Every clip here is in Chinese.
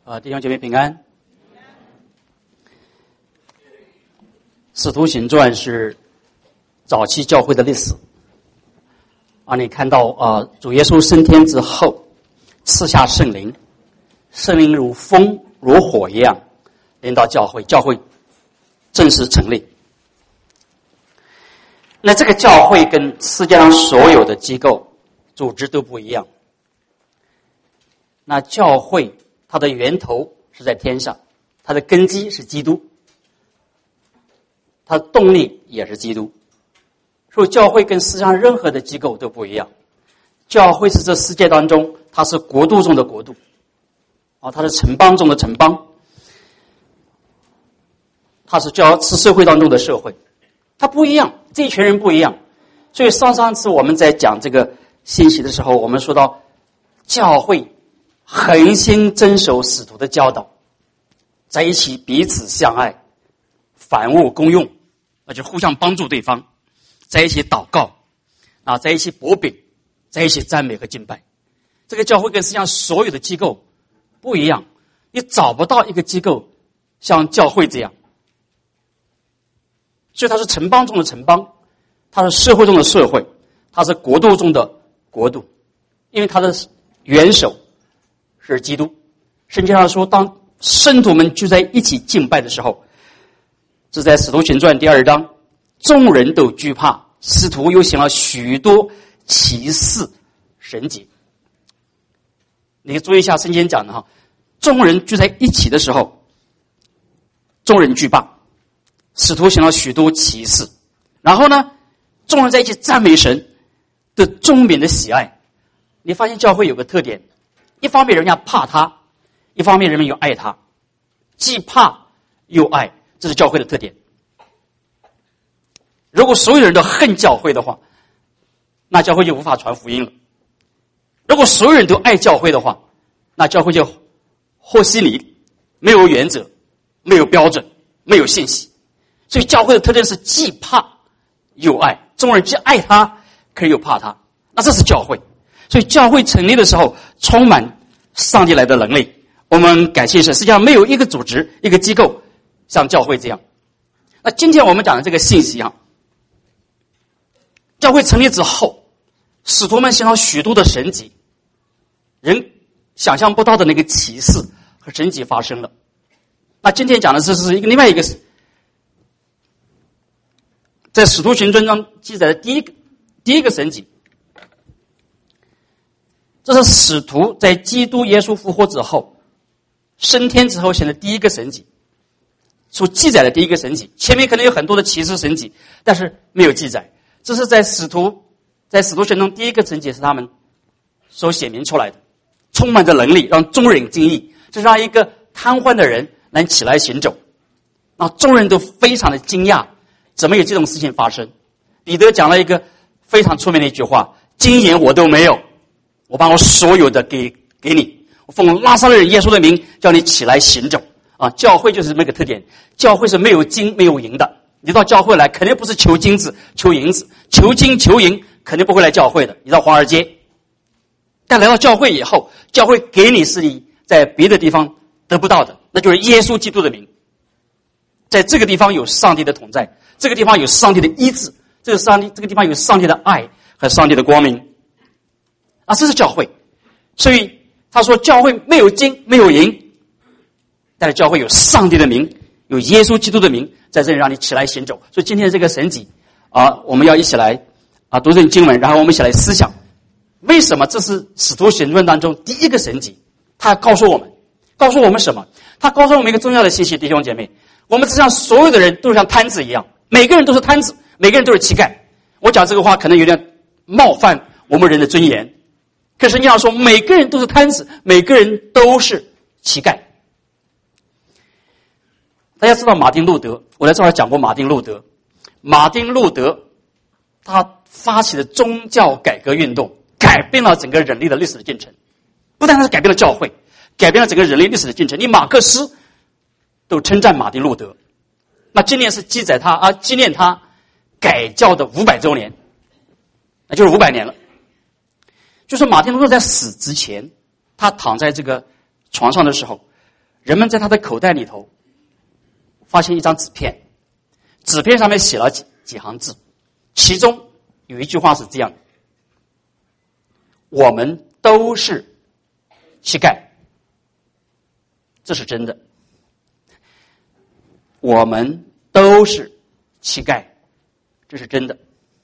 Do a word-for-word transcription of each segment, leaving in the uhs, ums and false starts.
啊，弟兄姐妹平安。使徒行传是早期教会的历史啊，你看到啊，主耶稣升天之后赐下圣灵，圣灵如风如火一样临到教会，教会正式成立。那这个教会跟世界上所有的机构组织都不一样。那教会它的源头是在天上，它的根基是基督，它的动力也是基督。所以教会跟世界上任何的机构都不一样。教会是这世界当中，它是国度中的国度，啊，它是城邦中的城邦，它是教是社会当中的社会，它不一样，这一群人不一样。所以上上次我们在讲这个信息的时候，我们说到教会恒心遵守使徒的教导，在一起彼此相爱，凡物公用，那就互相帮助对方，在一起祷告啊，在一起擘饼，在一起赞美和敬拜。这个教会跟世界上所有的机构不一样，你找不到一个机构像教会这样。所以它是城邦中的城邦，它是社会中的社会，它是国度中的国度，因为它的元首是基督。圣经上说，当圣徒们聚在一起敬拜的时候，这在使徒行传第二章，众人都惧怕，使徒又行了许多奇事神迹。你注意一下圣经讲的哈，众人聚在一起的时候，众人惧怕，使徒行了许多奇事，然后呢，众人在一起赞美神的众民的喜爱。你发现教会有个特点，一方面人家怕他，一方面人们又爱他，既怕又爱，这是教会的特点。如果所有人都恨教会的话，那教会就无法传福音了。如果所有人都爱教会的话，那教会就和稀泥，没有原则，没有标准，没有信息。所以教会的特点是既怕又爱，众人既爱他，可是又怕他，那这是教会。所以教会成立的时候充满上帝来的能力。我们感谢神，实际上没有一个组织一个机构像教会这样。那今天我们讲的这个信息啊，教会成立之后，使徒们行了许多的神迹，人想象不到的那个奇事和神迹发生了。那今天讲的这是一个另外一个，在使徒行传中记载的第一个第一个神迹，这是使徒在基督耶稣复活之后升天之后行的第一个神迹，所记载的第一个神迹。前面可能有很多的奇事神迹，但是没有记载。这是在使徒在使徒行中第一个神迹，是他们所显明出来的，充满着能力，让众人惊异。这让一个瘫痪的人能起来行走，那众人都非常的惊讶，怎么有这种事情发生？彼得讲了一个非常出名的一句话：金银我都没有，我把我所有的给给你，我奉拉撒勒人耶稣的名叫你起来行走。啊，教会就是这么一个特点，教会是没有金没有银的。你到教会来肯定不是求金子求银子，求金求银肯定不会来教会的，你到华尔街。但来到教会以后，教会给你是你在别的地方得不到的，那就是耶稣基督的名。在这个地方有上帝的同在，这个地方有上帝的医治，这个上帝这个地方有上帝的爱和上帝的光明啊，这是教会。所以他说教会没有金没有银，但是教会有上帝的名，有耶稣基督的名，在这里让你起来行走。所以今天这个神迹啊，我们要一起来啊读这经文，然后我们一起来思想，为什么这是使徒行传当中第一个神迹？他告诉我们，告诉我们什么？他告诉我们一个重要的信息，弟兄姐妹，我们实际上所有的人都像摊子一样，每个人都是摊子，每个人都是乞丐。我讲这个话可能有点冒犯我们人的尊严，可是你要说每个人都是摊子，每个人都是乞丐。大家知道马丁路德，我在这儿讲过马丁路德。马丁路德他发起的宗教改革运动，改变了整个人类的历史的进程，不但是改变了教会，改变了整个人类历史的进程。你马克思都称赞马丁路德。那今年是记载他啊，纪念他改教的五百周年，那就是五百年了。就是马丁路德在死之前，他躺在这个床上的时候， 人们在他的口袋里头发现一张纸片，纸片上面写了几几行字，其中有一句话是这样的：我们都是乞丐。这是真的，我们都是乞丐，这是真的。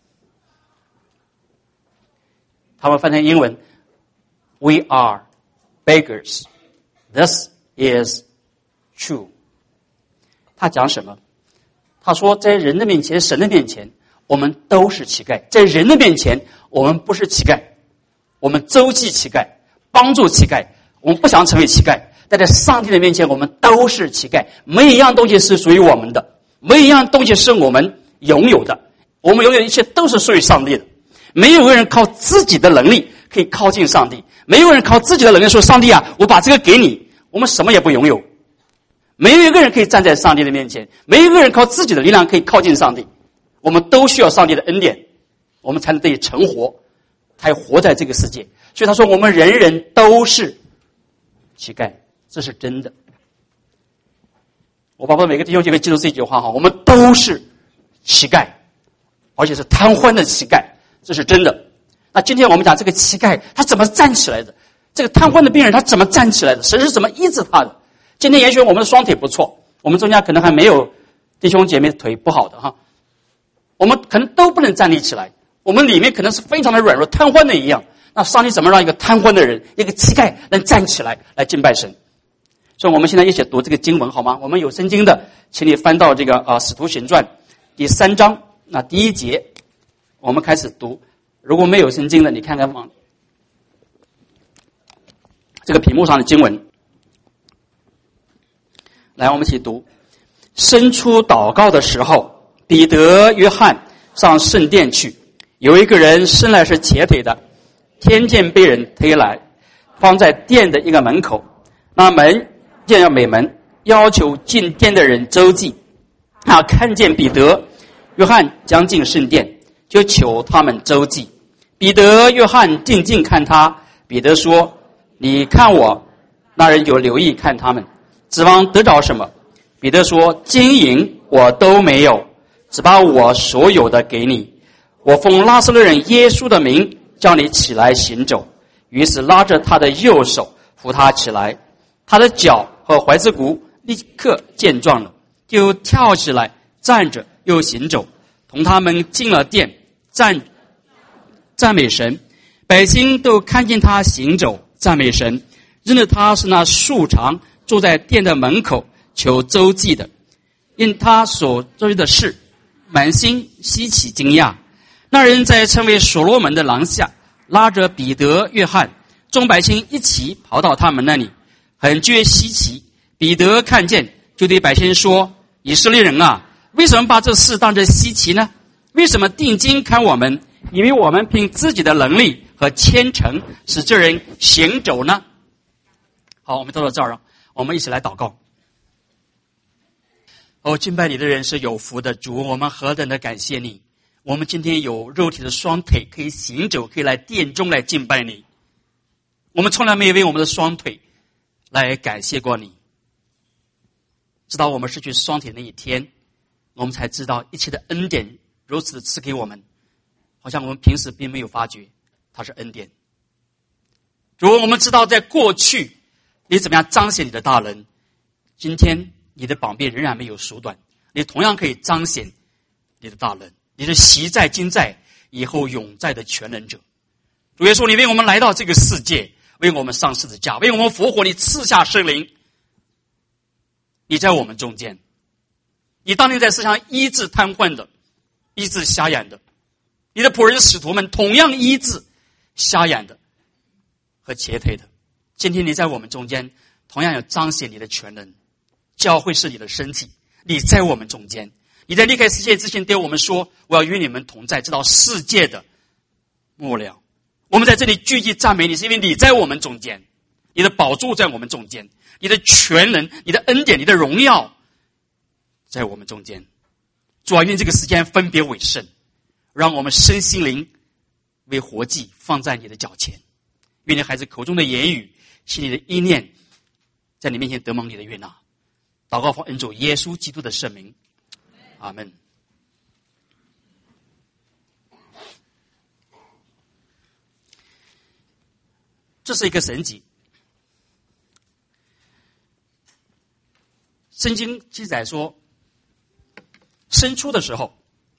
他们翻成英文 We are beggars. This is true. 他讲什么？他说在人的面前，神的面前，我们都是乞丐。在人的面前，我们不是乞丐，我们周济乞丐，帮助乞丐，我们不想成为乞丐。但在上帝的面前，我们都是乞丐，没有一样东西是属于我们的，没有一样东西是我们拥有的，我们拥有的一切都是属于上帝的。没有人靠自己的能力可以靠近上帝，没有人靠自己的能力说上帝啊，我把这个给你，我们什么也不拥有。没有一个人可以站在上帝的面前，没有一个人靠自己的力量可以靠近上帝，我们都需要上帝的恩典，我们才能得以成活，才活在这个世界。所以他说我们人人都是乞丐，这是真的。我巴不得每个弟兄姐妹记住这句话哈，我们都是乞丐，而且是瘫痪的乞丐，这是真的。那今天我们讲这个乞丐他怎么站起来的，这个瘫痪的病人他怎么站起来的，神是怎么医治他的。今天也许我们的双腿不错，我们中间可能还没有弟兄姐妹腿不好的哈，我们可能都不能站立起来，我们里面可能是非常的软弱，瘫痪的一样。那上帝怎么让一个瘫痪的人，一个乞丐能站起来来敬拜神？所以我们现在一起读这个经文好吗？我们有圣经的请你翻到这个啊《使徒行传》第三章，那第一节我们开始读。如果没有圣经的，你看看网这个屏幕上的经文。来，我们一起读。伸出祷告的时候，彼得、约翰上圣殿去，有一个人生来是瘸腿的，天天被人推来，放在殿的一个门口。那门见要美门，要求进殿的人周济。他看见彼得、约翰将进圣殿，就求他们周济。彼得、约翰定睛看他，彼得说：“你看我。”那人有留意看他们，指望得着什么？彼得说：“金银我都没有，只把我所有的给你。我奉拉撒勒人耶稣的名，叫你起来行走。”于是拉着他的右手扶他起来，他的脚和踝子骨立刻健壮了，就跳起来，站着又行走，同他们进了殿，赞赞美神。百姓都看见他行走，赞美神，认得他是那素常坐在殿的门口求周济的，因他所做的事，满心稀奇惊讶。那人在称为所罗门的廊下，拉着彼得、约翰，众百姓一起跑到他们那里，很觉稀奇。彼得看见，就对百姓说：“以色列人啊，为什么把这事当作稀奇呢？为什么定睛看我们，以为我们凭自己的能力和虔诚使这人行走呢？”好，我们到了这儿，我们一起来祷告。哦，敬拜你的人是有福的，主，我们何等的感谢你！我们今天有肉体的双腿可以行走，可以来殿中来敬拜你。我们从来没有为我们的双腿来感谢过你。直到我们失去双腿那一天，我们才知道一切的恩典如此的赐给我们，好像我们平时并没有发觉它是恩典。主，我们知道在过去你怎么样彰显你的大能，今天你的膀臂仍然没有缩短，你同样可以彰显你的大能。你是昔在今在以后永在的全能者。主耶稣，你为我们来到这个世界，为我们上十字架，为我们复活，你赐下圣灵，你在我们中间。你当年在世上医治瘫痪的，医治瞎眼的，你的仆人使徒们同样医治瞎眼的和瘸腿的。今天你在我们中间，同样要彰显你的全能。教会是你的身体，你在我们中间。你在离开世界之前对我们说，我要与你们同在，直到世界的末了。我们在这里聚集赞美你，是因为你在我们中间，你的宝座在我们中间，你的全能，你的恩典，你的荣耀在我们中间。主啊，愿这个时间分别为圣，让我们身心灵为活祭放在你的脚前。愿你孩子口中的言语，心里的意念， 在你面前得蒙你的悦纳。祷告奉恩主耶稣基督的圣名，阿们。这是一个神迹。圣经记载说，申初的时候，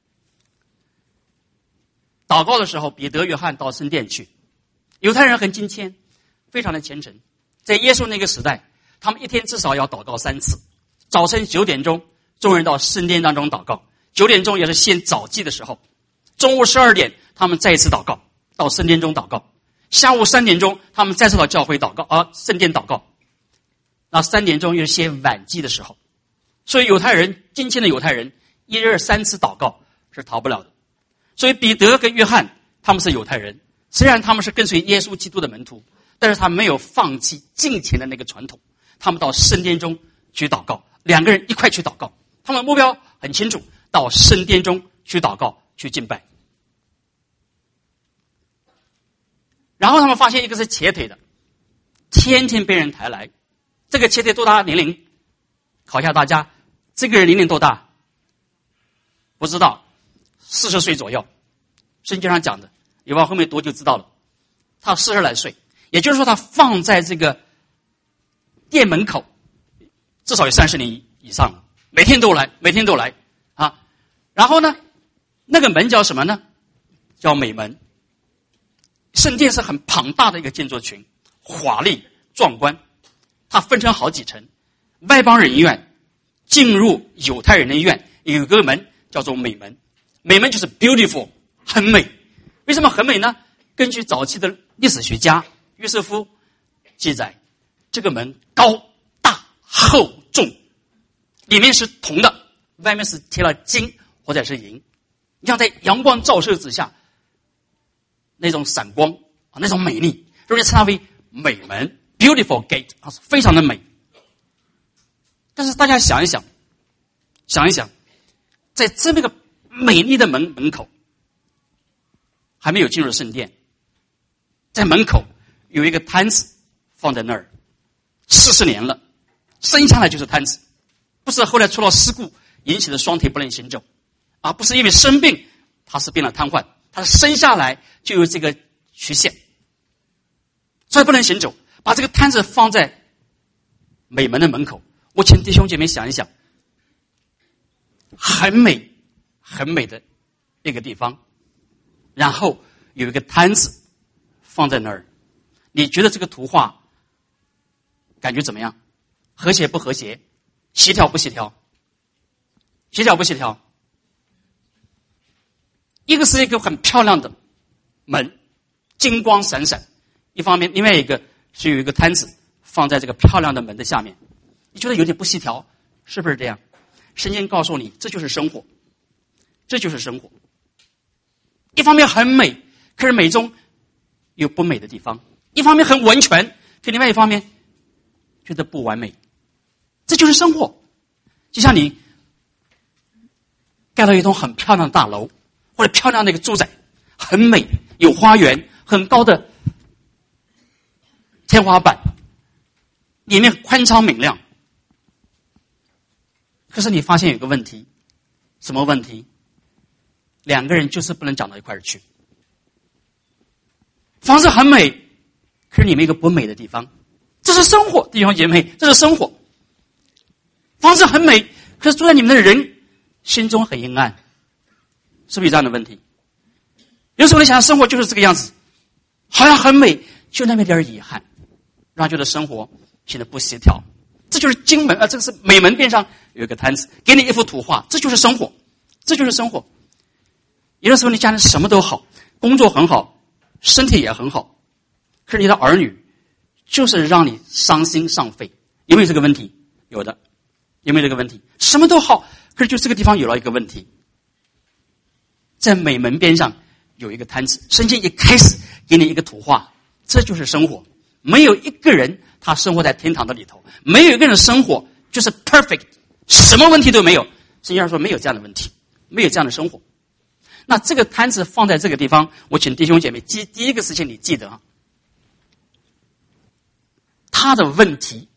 祷告的时候，彼得、约翰到圣殿去。犹太人很敬虔，非常的虔诚。在耶稣那个时代，他们一天至少要祷告三次。早晨九点钟，众人到圣殿当中祷告；九点钟也是献早祭的时候。中午十二点，他们再一次祷告，到圣殿中祷告。下午三点钟，他们再次到教会祷告，啊，圣殿祷告。那三点钟又是献晚祭的时候。所以犹太人，敬虔的犹太人，一日三次祷告是逃不了的。所以彼得跟约翰他们是犹太人，虽然他们是跟随耶稣基督的门徒，但是他没有放弃敬虔的那个传统，他们到圣殿中去祷告，两个人一块去祷告，他们的目标很清楚，到圣殿中去祷告，去敬拜。然后他们发现一个是瘸腿的，天天被人抬来。这个瘸腿多大年龄？考一下大家，这个人年龄多大？不知道，四十岁左右。圣经上讲的，你往后面读就知道了。他四十来岁，也就是说他放在这个店门口，至少有三十年以上了，每天都来，每天都来啊。然后呢，那个门叫什么呢？叫美门。圣殿是很庞大的一个建筑群，华丽壮观。它分成好几层，外邦人医院进入犹太人的医院有一个门叫做美门。美门就是 beautiful， 很美。为什么很美呢？根据早期的历史学家约瑟夫记载，这个门高大厚重，里面是铜的，外面是贴了金或者是银，你像在阳光照射之下那种闪光啊，那种美丽，所以称它为美门 beautiful gate 啊，非常的美。但是大家想一想想一想，在这么一个美丽的门门口，还没有进入圣殿，在门口有一个摊子放在那儿，四十年了，生下来就是摊子，不是后来出了事故引起的双腿不能行走，而不是因为生病他是变了瘫痪，他生下来就有这个曲线，所以不能行走。把这个摊子放在美门的门口，我请弟兄姐妹想一想，很美很美的一个地方，然后有一个摊子放在那儿，你觉得这个图画感觉怎么样？和谐不和谐？协调不协调？协调不协调？一个是一个很漂亮的门，金光闪闪，一方面另外一个是有一个摊子放在这个漂亮的门的下面，你觉得有点不协调，是不是这样？圣经告诉你，这就是生活，这就是生活。一方面很美，可是美中有不美的地方；一方面很完全，可另外一方面觉得不完美。这就是生活。就像你盖了一栋很漂亮的大楼，或者漂亮的一个住宅，很美，有花园，很高的天花板，里面宽敞明亮。可是你发现有个问题，什么问题？两个人就是不能长到一块儿去。房子很美，可是里面有一个不美的地方，这是生活，弟兄姐妹，这是生活。房子很美，可是住在你们的人心中很阴暗，是不是有这样的问题？有时候你想生活就是这个样子，好像很美，就那么点遗憾，让觉得生活显得不协调。这就是经门啊，这个是美门边上有一个摊子，给你一幅图画，这就是生活，这就是生活。有的时候你家人什么都好，工作很好，身体也很好，可是你的儿女就是让你伤心伤肺，有没有这个问题？有的。有没有这个问题？什么都好，可是就这个地方有了一个问题，在美门边上有一个摊子，圣经一开始给你一个图画，这就是生活。没有一个人他生活在天堂的里头，没有一个人生活就是 perfect， 什么问题都没有。圣经上说没有这样的问题，没有这样的生活。那这个摊子放在这个地方，我请弟兄姐妹记第一个事情你记得啊，他的问题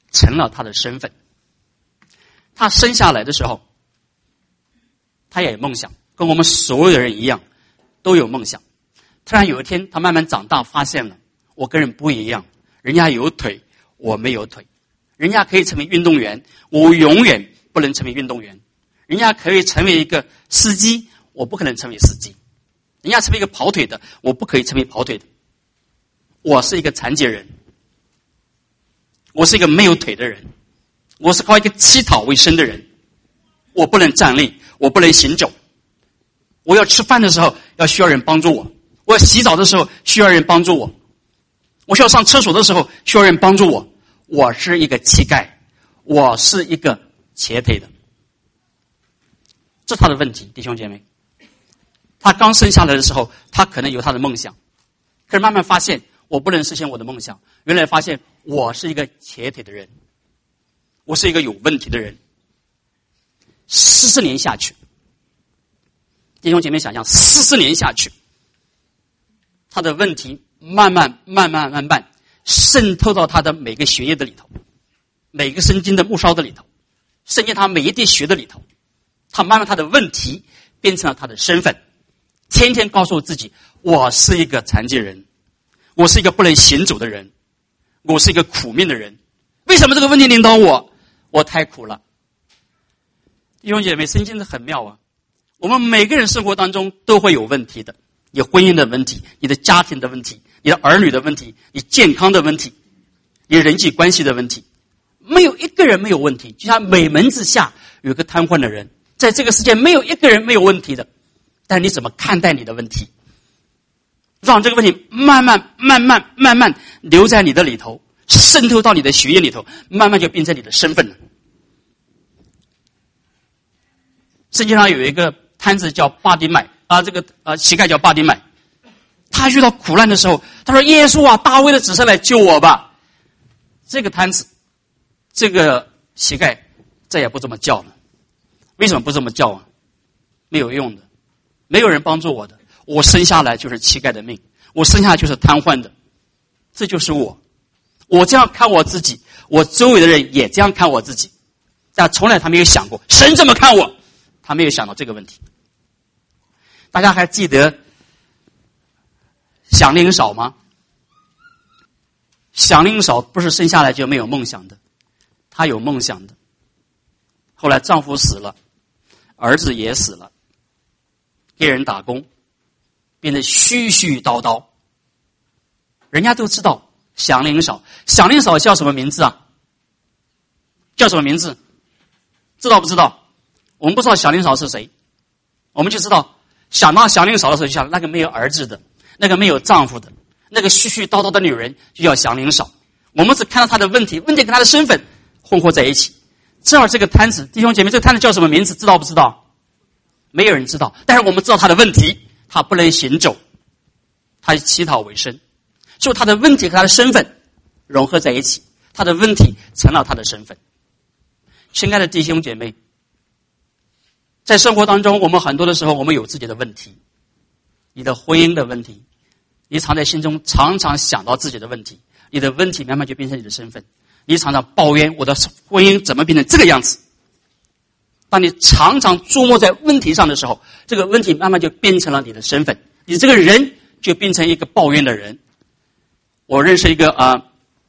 成了他的身份。他生下来的时候，他也有梦想，跟我们所有的人一样，都有梦想。突然有一天，他慢慢长大，发现了我跟人不一样，人家有腿，我没有腿；人家可以成为运动员，我永远不能成为运动员；人家可以成为一个司机，我不可能成为司机；人家成为一个跑腿的，我不可以成为跑腿的。我是一个残疾人，我是一个没有腿的人，我是靠一个乞讨为生的人，我不能站立，我不能行走。我要吃饭的时候要需要人帮助我，我要洗澡的时候需要人帮助我，我需要上厕所的时候需要人帮助我。我是一个乞丐，我是一个瘸腿的。这是他的问题，弟兄姐妹。他刚生下来的时候，他可能有他的梦想，可是慢慢发现我不能实现我的梦想。原来发现我是一个瘸腿的人，我是一个有问题的人。四十年下去，弟兄姐妹想象，四十年下去，他的问题慢慢慢慢慢慢渗透到他的每个血液的里头，每个神经的末梢的里头，渗进他每一滴血的里头。他慢慢他的问题变成了他的身份，天天告诉自己，我是一个残疾人，我是一个不能行走的人，我是一个苦命的人。为什么这个问题领导我？我太苦了。弟兄姐妹，圣经很妙啊！我们每个人生活当中都会有问题的，你婚姻的问题，你的家庭的问题，你的儿女的问题，你健康的问题，你人际关系的问题，没有一个人没有问题。就像美门之下有一个瘫痪的人，在这个世界没有一个人没有问题的，但你怎么看待你的问题？让这个问题慢慢慢慢慢慢留在你的里头，渗透到你的血液里头，慢慢就变成你的身份了。圣经上有一个摊子叫巴底买啊，这个啊乞丐叫巴底买。他遇到苦难的时候，他说：“耶稣啊，大卫的子孙来救我吧！”这个摊子，这个乞丐再也不这么叫了。为什么不这么叫啊？没有用的，没有人帮助我的。我生下来就是乞丐的命，我生下来就是瘫痪的，这就是我。我这样看我自己，我周围的人也这样看我自己，但从来他没有想过神怎么看我，他没有想到这个问题。大家还记得响铃嫂吗？响铃嫂不是生下来就没有梦想的，她有梦想的。后来丈夫死了，儿子也死了，给人打工，变得絮絮叨叨。人家都知道响铃嫂，响铃嫂叫什么名字啊？叫什么名字？知道不知道？我们不知道响铃嫂是谁，我们就知道想到响铃嫂的时候，就想那个没有儿子的，那个没有丈夫的，那个絮絮叨叨的女人就叫响铃嫂。我们只看到她的问题，问题跟她的身份混合在一起。这儿这个摊子，弟兄姐妹，这个摊子叫什么名字？知道不知道？没有人知道，但是我们知道他的问题，他不能行走，他乞讨为生，所以他的问题和他的身份融合在一起，他的问题成了他的身份。亲爱的弟兄姐妹，在生活当中，我们很多的时候我们有自己的问题，你的婚姻的问题，你常在心中常常想到自己的问题，你的问题慢慢就变成你的身份。你常常抱怨我的婚姻怎么变成这个样子。当你常常琢磨在问题上的时候，这个问题慢慢就变成了你的身份，你这个人就变成一个抱怨的人。我认识一个啊、呃，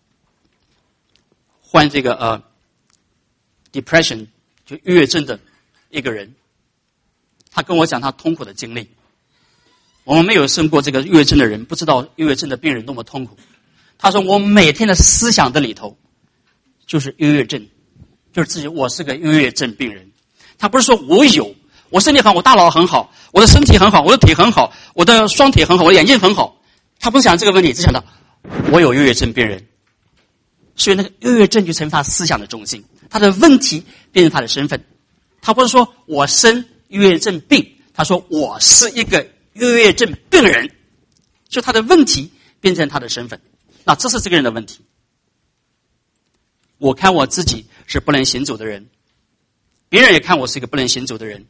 患这个呃 depression 就抑郁症的一个人，他跟我讲他痛苦的经历。我们没有生过这个抑郁症的人，不知道抑郁症的病人多么痛苦。他说我每天的思想的里头就是抑郁症，就是自己我是个抑郁症病人。他不是说我有，我身体好，我大脑很好，我的身体很好，我的腿很好，我的双腿很好，我的眼睛很好。他不是想这个问题，只想到我有抑郁症病人。所以那个抑郁症就成为他思想的中心，他的问题变成他的身份。他不是说我生抑郁症病，他说我是一个抑郁症病人，就他的问题变成他的身份。那这是这个人的问题。我看我自己是不能行走的人，别人也看我是一个不能行走的人。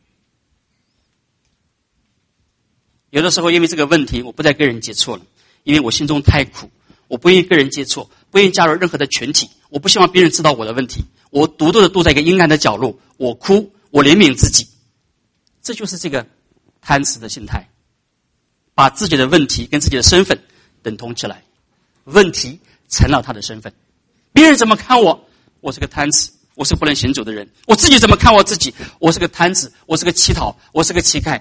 有的时候因为这个问题，我不再跟人接触了，因为我心中太苦，我不愿意跟人接触， 不愿意加入任何的群体，我不希望别人知道我的问题，我独独的躲在一个阴暗的角落，我哭，我怜悯自己。这就是这个贪吃的心态，把自己的问题跟自己的身份等同起来，问题成了他的身份。别人怎么看我？我是个贪吃，我是不能行走的人。我自己怎么看我自己？我是个贪子，我是个乞讨，我是个乞丐。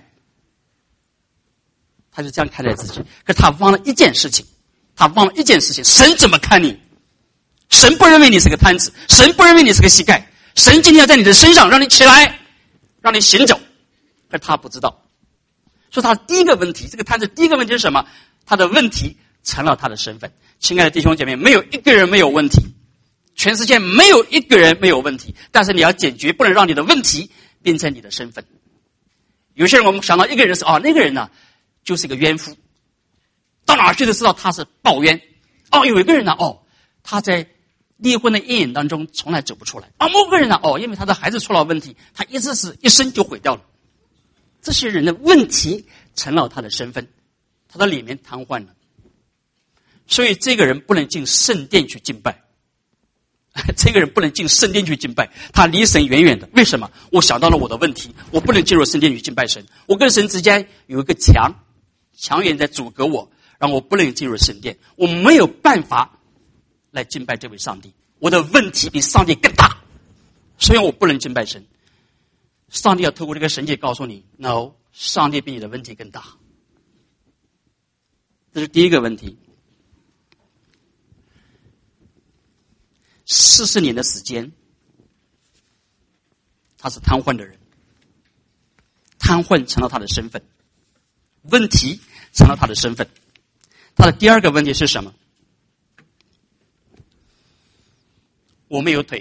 他就这样看待自己，可是他忘了一件事情，他忘了一件事情，神怎么看你？神不认为你是个贪子，神不认为你是个乞丐，神今天要在你的身上让你起来，让你行走，可是他不知道。所以他第一个问题，这个贪子第一个问题是什么？他的问题成了他的身份。亲爱的弟兄姐妹，没有一个人没有问题，全世界没有一个人没有问题，但是你要解决，不能让你的问题变成你的身份。有些人我们想到一个人是哦，那个人呢就是一个冤夫，到哪儿去都知道他是抱冤。哦，有一个人呢，哦，他在离婚的阴影当中从来走不出来。啊，某个人呢，哦，因为他的孩子出了问题，他一直是一生就毁掉了。这些人的问题成了他的身份，他的里面瘫痪了。所以这个人不能进圣殿去敬拜，这个人不能进圣殿去敬拜，他离神远远的。为什么？我想到了我的问题，我不能进入圣殿去敬拜神。我跟神之间有一个墙，墙垣在阻隔我，让我不能进入圣殿，我没有办法来敬拜这位上帝。我的问题比上帝更大，所以我不能敬拜神。上帝要透过这个神迹告诉你 ，no， 上帝比你的问题更大。这是第一个问题。四十年的时间，他是瘫痪的人，瘫痪成了他的身份，问题成了他的身份。他的第二个问题是什么？我没有腿，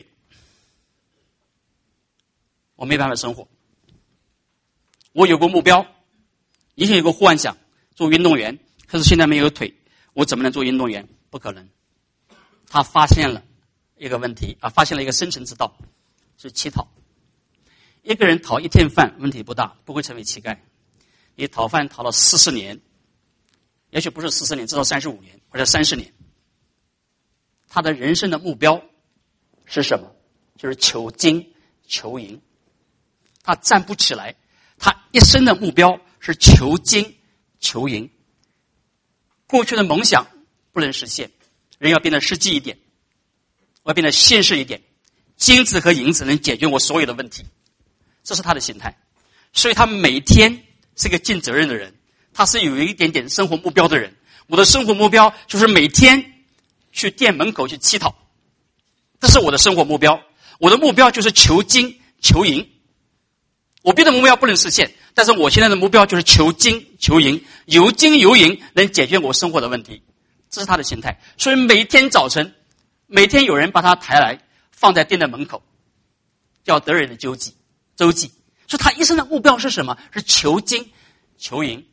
我没办法生活。我有个目标，以前有个幻想，做运动员，可是现在没有腿，我怎么能做运动员？不可能。他发现了一个问题啊，发现了一个生存之道，是乞讨。一个人讨一天饭问题不大，不会成为乞丐。你讨饭讨了四十年，也许不是四十年，至少三十五年或者三十年。他的人生的目标是什么？就是求金求银。他站不起来，他一生的目标是求金求银。过去的梦想不能实现，人要变得实际一点，我要变得现实一点，金子和银子能解决我所有的问题，这是他的心态。所以他每天是个尽责任的人，他是有一点点生活目标的人。我的生活目标就是每天去店门口去乞讨，这是我的生活目标。我的目标就是求金求银。我别的目标不能实现，但是我现在的目标就是求金求银，有金有银能解决我生活的问题，这是他的心态。所以每天早晨，每天有人把他抬来放在店的门口，叫得人的周济周济。所以他一生的目标是什么？是求金求银。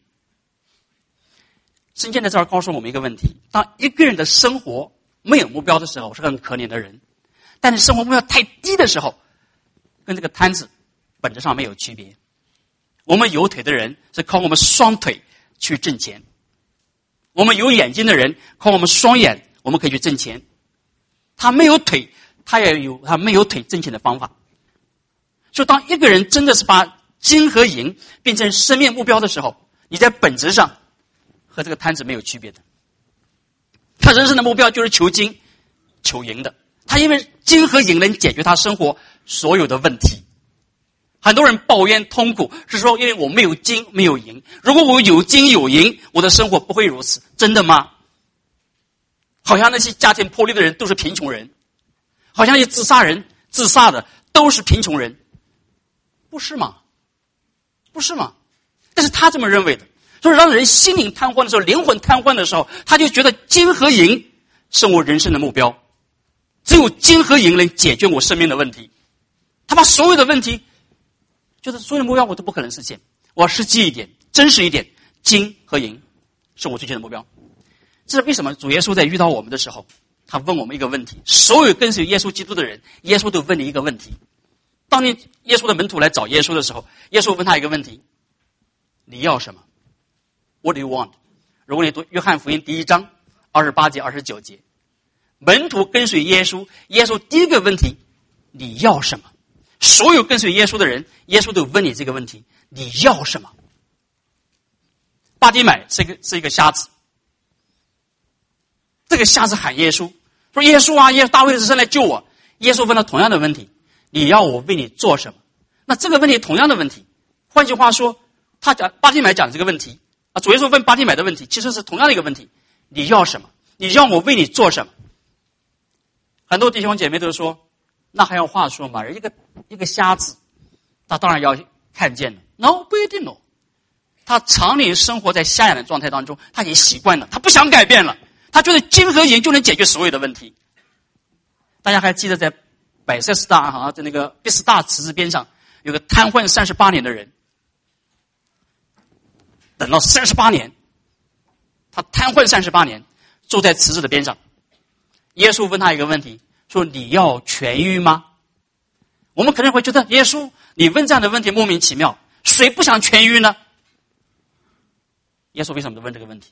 圣经在这儿告诉我们一个问题：当一个人的生活没有目标的时候，是很可怜的人；但是生活目标太低的时候，跟这个摊子本质上没有区别。我们有腿的人是靠我们双腿去挣钱，我们有眼睛的人靠我们双眼我们可以去挣钱。他没有腿，他也有他没有腿挣钱的方法。所以当一个人真的是把金和银变成生命目标的时候，你在本质上和这个摊子没有区别的。他人生的目标就是求金求银的，他因为金和银能解决他生活所有的问题。很多人抱怨痛苦是说，因为我没有金没有银，如果我有金有银，我的生活不会如此。真的吗？好像那些家庭破裂的人都是贫穷人，好像那些自杀人自杀的都是贫穷人，不是吗？不是吗？但是他这么认为的，就是让人心灵瘫痪的时候，灵魂瘫痪的时候，他就觉得金和银是我人生的目标，只有金和银能解决我生命的问题。他把所有的问题，就是所有的目标我都不可能实现，我要实际一点，真实一点，金和银是我追求的目标。这是为什么主耶稣在遇到我们的时候，他问我们一个问题，所有跟随耶稣基督的人，耶稣都问你一个问题。当年耶稣的门徒来找耶稣的时候，耶稣问他一个问题：你要什么？ What do you want？ 如果你读约翰福音第一章二十八节二十九节， 门徒跟随耶稣，耶稣第一个问题，你要什么？所有跟随耶稣的人，耶稣都问你这个问题，你要什么？巴底买是一个是一个瞎子，这个瞎子喊耶稣说：“耶稣啊，耶稣大卫的子孙来救我。”耶稣问了同样的问题：“你要我为你做什么？”那这个问题同样的问题，换句话说，他讲巴底买讲这个问题啊，主耶稣问巴底买的问题，其实是同样的一个问题：你要什么？你要我为你做什么？很多弟兄姐妹都说，那还要话说吗？一个一个瞎子，他当然要看见了。no 不一定哦，他常年生活在瞎眼的状态当中，他也习惯了，他不想改变了，他觉得金和银就能解决所有的问题。大家还记得在百色斯大哈，在那个毕斯大池子边上有个瘫痪三十八年的人，等到三十八年，他瘫痪三十八年，坐在池子的边上。耶稣问他一个问题，说：“你要痊愈吗？”我们可能会觉得，耶稣，你问这样的问题莫名其妙，谁不想痊愈呢？耶稣为什么问这个问题？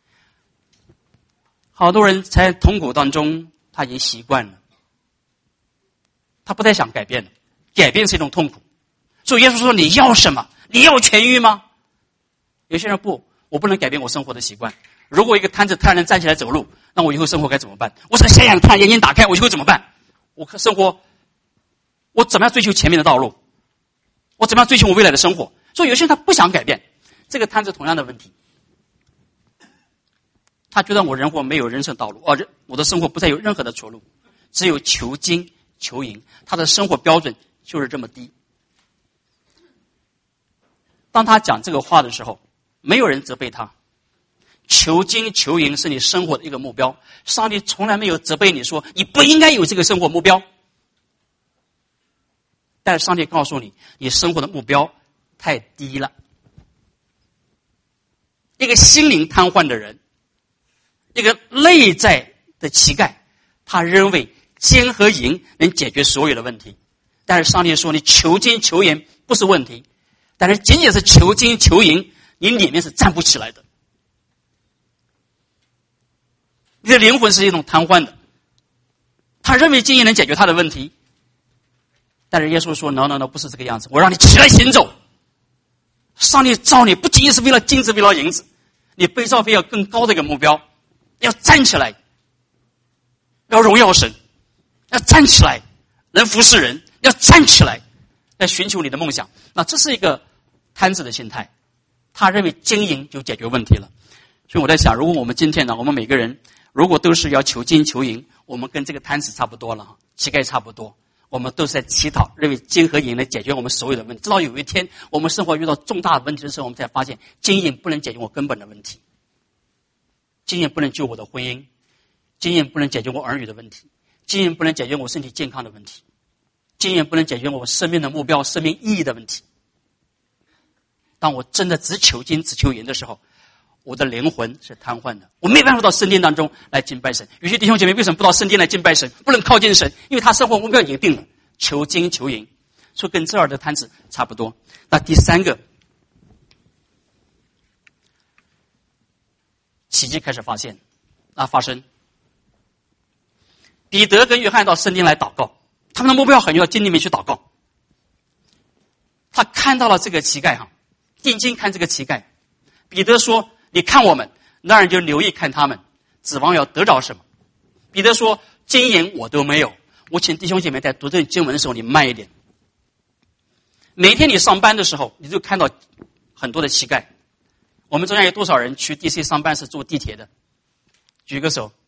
好多人在痛苦当中，他已经习惯了，他不太想改变了，改变是一种痛苦。所以耶稣说：“你要什么？你要痊愈吗？”有些人不，我不能改变我生活的习惯。如果一个瘫子突然能站起来走路，那我以后生活该怎么办？我是个瞎眼突然眼睛打开，我以后怎么办？我生活，我怎么样追求前面的道路？我怎么样追求我未来的生活？所以有些人他不想改变。这个瘫子同样的问题，他觉得我人活没有人生道路，哦，我的生活不再有任何的出路，只有求金求银，他的生活标准就是这么低。当他讲这个话的时候，没有人责备他。求金求银是你生活的一个目标，上帝从来没有责备你说你不应该有这个生活目标，但是上帝告诉你，你生活的目标太低了。一个心灵瘫痪的人，一个内在的乞丐，他认为金和银能解决所有的问题，但是上帝说你求金求银不是问题，但是仅仅是求金求银，你里面是站不起来的。你的灵魂是一种瘫痪的，他认为金银能解决他的问题，但是耶稣说 no no no 不是这个样子，我让你起来行走。上帝造你不仅仅是为了金子为了银子，你被造为要更高的一个目标，要站起来，要荣耀神，要站起来能服侍人，要站起来来寻求你的梦想。那这是一个瘫子的心态，他认为金银就解决问题了。所以我在想，如果我们今天呢，我们每个人如果都是要求金求银，我们跟这个摊子差不多了，乞丐差不多，我们都是在乞讨，认为金和银能解决我们所有的问题。直到有一天我们生活遇到重大的问题的时候，我们才发现金银不能解决我根本的问题，金银不能救我的婚姻，金银不能解决我儿女的问题，金银不能解决我身体健康的问题，金银不能解决我生命的目标生命意义的问题。当我真的只求金只求银的时候，我的灵魂是瘫痪的，我没办法到圣殿当中来敬拜神。有些弟兄姐妹为什么不到圣殿来敬拜神，不能靠近神？因为他生活目标已经定了，求金求银，所以跟这儿的摊子差不多。那第三个奇迹开始发现啊发生，彼得跟约翰到圣殿来祷告，他们的目标很要进里面去祷告。他看到了这个乞丐哈，定睛看这个乞丐，彼得说：“你看我们，那人就留意看他们，指望要得着什么。”彼得说：“金银我都没有，我请弟兄姐妹在读这经文的时候，你慢一点。每天你上班的时候，你就看到很多的乞丐。我们中间有多少人去 D C 上班是坐地铁的？举个手。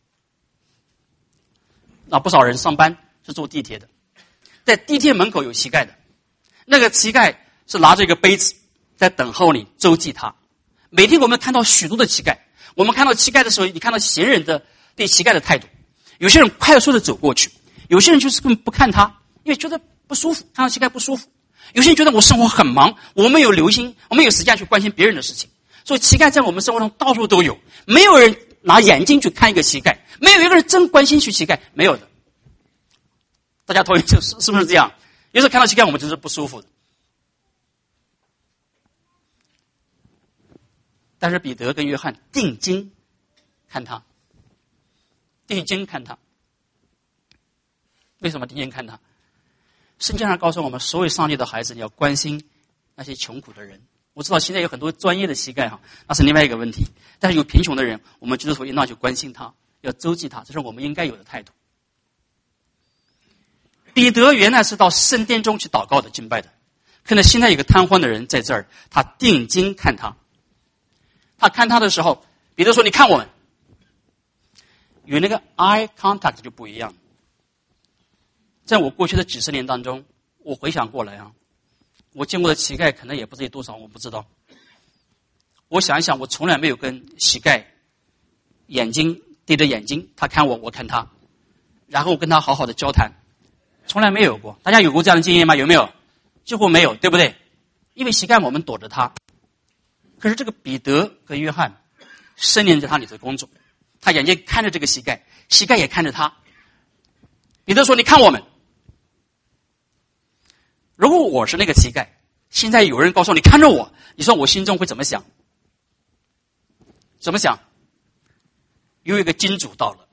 那不少人上班是坐地铁的，在地铁门口有乞丐的，那个乞丐是拿着一个杯子在等候你周济他。每天我们看到许多的乞丐，我们看到乞丐的时候，你看到行人的对乞丐的态度，有些人快速的走过去，有些人就是根本不看他，因为觉得不舒服，看到乞丐不舒服。有些人觉得我生活很忙，我没有留心，我没有时间去关心别人的事情。所以乞丐在我们生活中到处都有，没有人拿眼睛去看一个乞丐，没有一个人真关心去乞丐，没有的。大家同意是是不是这样？有时候看到乞丐我们就是不舒服的。但是彼得跟约翰定睛看他，定睛看他， 为什么第一眼看他？圣经上告诉我们，所有上帝的孩子，你要关心那些穷苦的人。我知道现在有很多专业的膝盖哈，那是另外一个问题。但是有贫穷的人，我们基督徒应当去关心他，要周济他，这是我们应该有的态度。彼得原来是到圣殿中去祷告的、敬拜的，可能现在有个瘫痪的人在这儿，他定睛看他。他看他的时候，彼得说：“你看我们。”有那个 eye contact 就不一样。在我过去的几十年当中，我回想过来啊，我见过的乞丐可能也不知有多少，我不知道。我想一想，我从来没有跟乞丐眼睛对着眼睛，他看我，我看他，然后跟他好好的交谈，从来没有过。大家有过这样的经验吗？有没有？几乎没有，对不对？因为乞丐我们躲着他，可是这个彼得跟约翰，圣灵在他里头工作，他眼睛看着这个乞丐，乞丐也看着他。彼得说：“你看我们。”如果我是那个乞丐，现在有人告诉你看着我，你说我心中会怎么想？怎么想？有一个金主到了，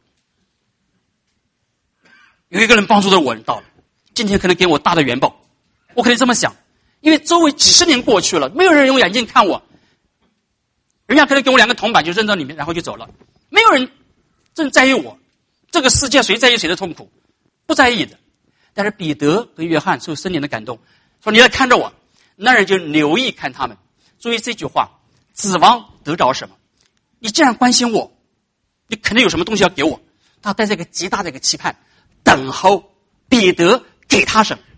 有一个人帮助的我人到了，今天可能给我大的元宝，我可能这么想，因为周围几十年过去了，没有人用眼睛看我，人家可能给我两个铜板就扔到里面，然后就走了，没有人正在意我，这个世界谁在意谁的痛苦？不在意的。但是彼得和约翰受圣灵的感动，说你来看着我，那人就留意看他们。注意这句话，指望得着什么？你既然关心我，你肯定有什么东西要给我。他带着一个极大的一个期盼，等候彼得给他什么。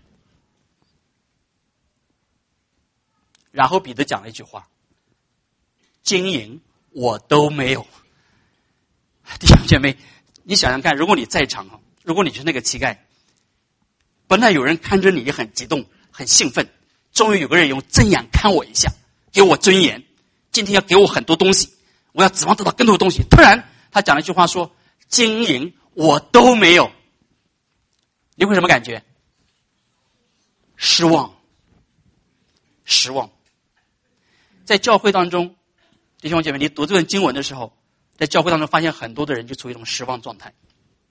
然后彼得讲了一句话：金银我都没有。弟兄姐妹，你想想看，如果你在场，如果你是那个乞丐，本来有人看着你也很激动很兴奋，终于有个人用正眼看我一下，给我尊严，今天要给我很多东西，我要指望得到更多的东西。突然他讲了一句话说：金银我都没有。你会什么感觉？失望。失望。在教会当中，弟兄姐妹，你读这段经文的时候，在教会当中发现很多的人就处于一种失望状态。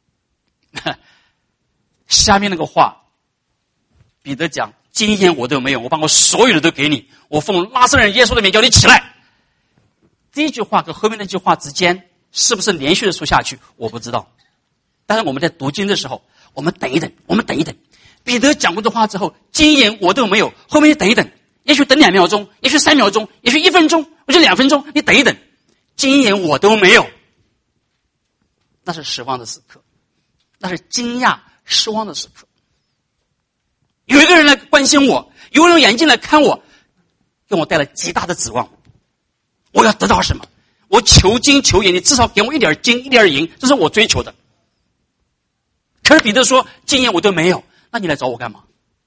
下面那个话，彼得讲：金银我都没有，我把我所有的都给你，我奉拿撒勒人耶稣的名叫你起来。这一句话跟后面那句话之间是不是连续的说下去，我不知道。但是我们在读经的时候，我们等一等，我们等一等。彼得讲过这话之后，金银我都没有，后面你等一等，也许等两秒钟，也许三秒钟，也许一分钟，或者两分钟，你等一等。金银我都没有，那是失望的时刻，那是惊讶失望的时刻。有一个人来关心我，有人用眼睛来看我，给我带来极大的指望。我要得到什么？我求金求银，你至少给我一点金一点银，这是我追求的。可是彼得说：金银我都没有，那你来找我干嘛？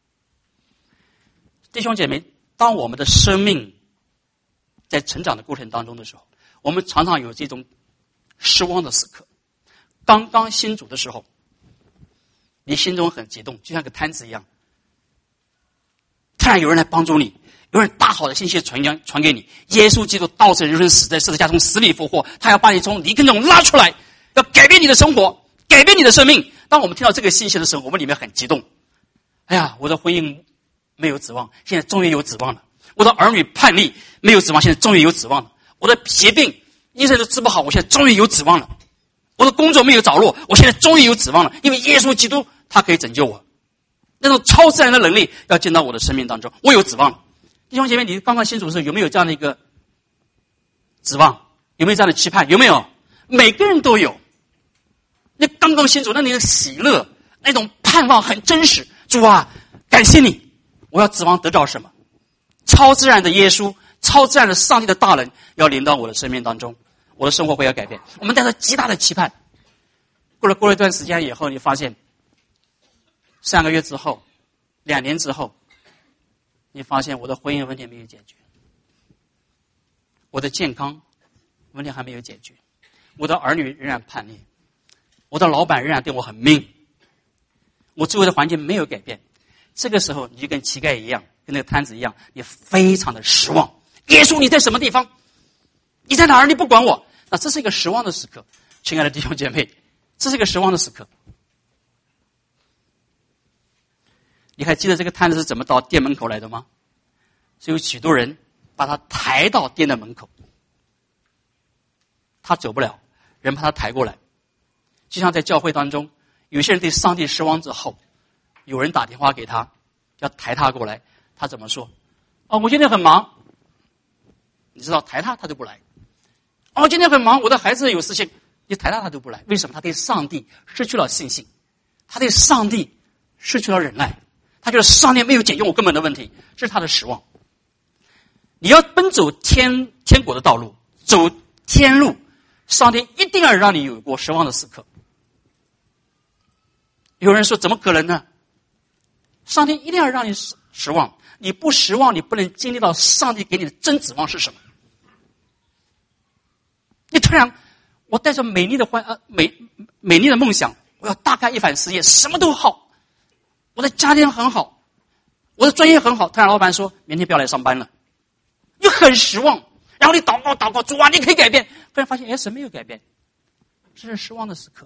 弟兄姐妹，当我们的生命在成长的过程当中的时候，我们常常有这种失望的时刻。刚刚信主的时候，你心中很激动，就像个摊子一样，突然有人来帮助你，有人大好的信息传传给你，耶稣基督道成肉身，死在十字架，从死里复活，他要把你从离坑中拉出来，要改变你的生活，改变你的生命。当我们听到这个信息的时候，我们里面很激动。哎呀，我的婚姻没有指望，现在终于有指望了。我的儿女叛逆没有指望，现在终于有指望了。我的疾病医生都治不好，我现在终于有指望了。我的工作没有着落，我现在终于有指望了，因为耶稣基督他可以拯救我。那种超自然的能力要进到我的生命当中，我有指望了。弟兄姐妹，你刚刚信主的时候有没有这样的一个指望？有没有这样的期盼？有没有？每个人都有。那刚刚信主，那你的喜乐，那种盼望很真实。主啊，感谢你，我要指望得到什么？超自然的耶稣，超自然的上帝的大能要临到我的生命当中，我的生活会要改变。我们带着极大的期盼。过了过了一段时间以后，你发现三个月之后，两年之后，你发现我的婚姻问题没有解决，我的健康问题还没有解决，我的儿女仍然叛逆，我的老板仍然对我很命，我周围的环境没有改变。这个时候你就跟乞丐一样，跟那个摊子一样，你非常的失望。耶稣，你在什么地方？你在哪儿？你不管我。那这是一个失望的时刻。亲爱的弟兄姐妹，这是一个失望的时刻。 你还记得这个摊子是怎么到店门口来的吗？是有许多人把他抬到店的门口，他走不了，人把他抬过来。就像在教会当中，有些人对上帝失望之后，有人打电话给他，要抬他过来，他怎么说？哦，我今天很忙。你知道抬他他都不来。哦，今天很忙，我的孩子有事情，你抬他他都不来。为什么？他对上帝失去了信心，他对上帝失去了忍耐，他觉得上帝没有解决我根本的问题，这是他的失望。你要奔走天天国的道路，走天路，上帝一定要让你有过失望的时刻。有人说怎么可能呢？上帝一定要让你失失望，你不失望，你不能经历到上帝给你的真指望是什么。你突然，我带着美丽的欢呃美美丽的梦想，我要大干一番事业，什么都好，我的家庭很好，我的专业很好。突然老板说明天不要来上班了，你很失望。然后你祷告祷告，主啊，你可以改变。忽然发现，哎，神没有改变，这是失望的时刻。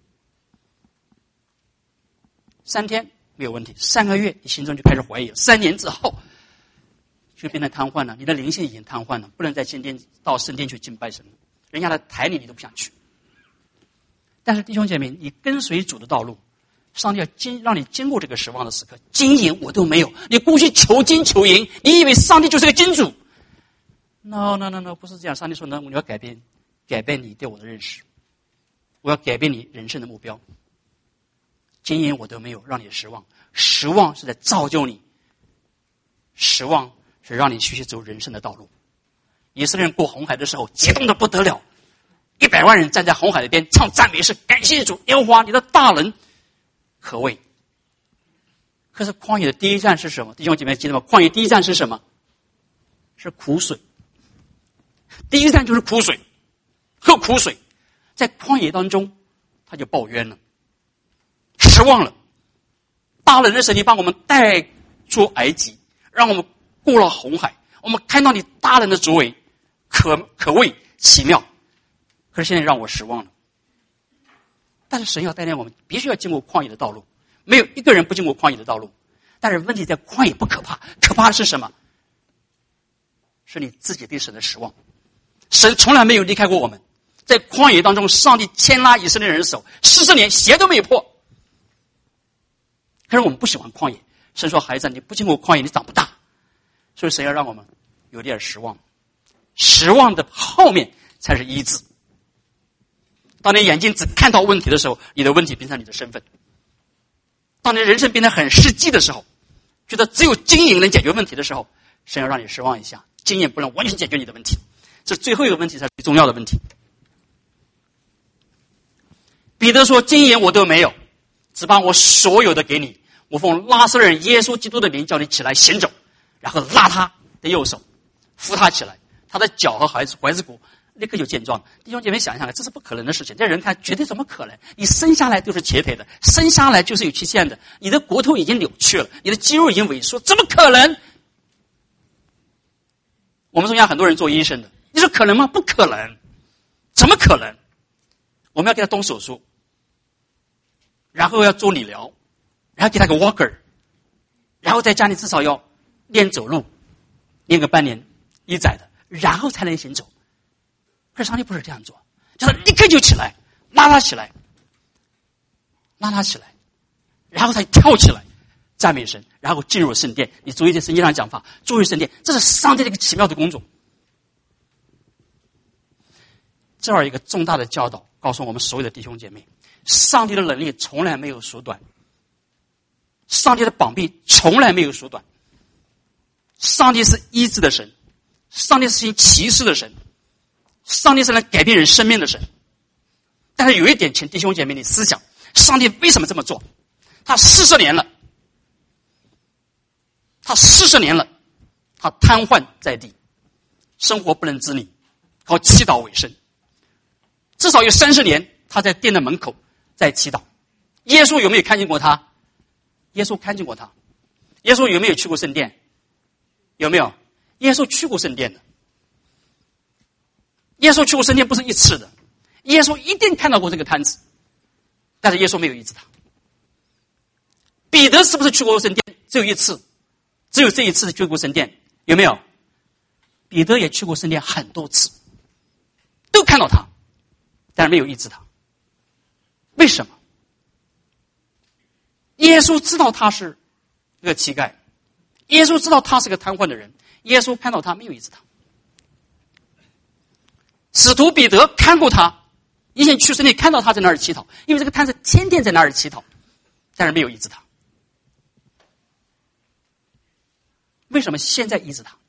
三天没有问题，三个月你心中就开始怀疑了，三年之后就变得瘫痪了，你的灵性已经瘫痪了，不能再进殿到圣殿去敬拜神了，人家来抬你，你都不想去。但是弟兄姐妹，你跟随主的道路，上帝要经让你经过这个失望的时刻。金银我都没有，你过去求金求银，你以为上帝就是个金主？ No no no no， 不是这样。上帝说呢，我要改变，改变你对我的认识，我要改变你人生的目标。金银我都没有，让你失望。失望是在造就你，失望是让你学习走人生的道路。以色列人过红海的时候，激动的不得了，一百万人站在红海的边唱赞美诗，感谢主，耶和华你的大能可畏。可是旷野的第一站是什么？弟兄姐妹记得吗？旷野第一站是什么？是苦水。第一站就是苦水，喝苦水。在旷野当中，他就抱怨了，失望了。大能的神，你把我们带出埃及，让我们过了红海，我们看到你大能的作为，可可谓奇妙。可是现在让我失望了。但是神要带领我们，必须要经过旷野的道路，没有一个人不经过旷野的道路。但是问题在旷野不可怕，可怕的是什么？是你自己对神的失望。神从来没有离开过我们，在旷野当中，上帝牵拉以色列人的手，四十年鞋都没有破。可是我们不喜欢旷野，神说：“孩子，你不经过旷野，你长不大。”所以神要让我们有点失望，失望的后面才是医治。当你眼睛只看到问题的时候，你的问题变成你的身份；当你人生变得很实际的时候，觉得只有经营能解决问题的时候，神要让你失望一下，经验不能完全解决你的问题。这最后一个问题才是最重要的问题。彼得说：“金银我都没有，只把我所有的给你。我奉拿撒勒人耶稣基督的名叫你起来行走。”然后拉他的右手，扶他起来，他的脚和踝子踝子骨立刻就健壮了。弟兄姐妹，想想，这是不可能的事情。这人看绝对怎么可能？你生下来就是瘸腿的，生下来就是有缺陷的，你的骨头已经扭曲了，你的肌肉已经萎缩，怎么可能？我们中间很多人做医生的，你说可能吗？不可能，怎么可能？我们要给他动手术，然后要做理疗，然后给他个 walker， 然后在家里至少要练走路，练个半年一载的，然后才能行走。可是上帝不是这样做，就是立刻就起来，拉他起来，拉他起来，然后他跳起来，赞美神，然后进入圣殿。你注意在圣经上讲法，进入圣殿，这是上帝的一个奇妙的工作。这儿一个重大的教导，告诉我们所有的弟兄姐妹：上帝的能力从来没有缩短，上帝的膀臂从来没有缩短。上帝是医治的神，上帝是行奇事的神，上帝是能改变人生命的神。但是有一点，请弟兄姐妹你思想，上帝为什么这么做？他四十年了，他四十年了，他瘫痪在地，生活不能自理，靠祈祷为生。至少有三十年，他在殿的门口在祈祷。耶稣有没有看见过他？耶稣看见过他。耶稣有没有去过圣殿？有没有？耶稣去过圣殿的。耶稣去过圣殿不是一次的，耶稣一定看到过这个摊子，但是耶稣没有医治他。彼得是不是去过圣殿？ 只有一次，只有这一次去过圣殿，有没有？彼得也去过圣殿很多次，都看到他，但是没有医治他。为什么？耶稣知道他是一个乞丐，耶稣知道他是个瘫痪的人，耶稣看到他没有医治他。使徒彼得看过他，以前去圣殿看到他在那儿乞讨，因为这个摊子天天在那儿乞讨，但是没有医治他。为什么现在医治他？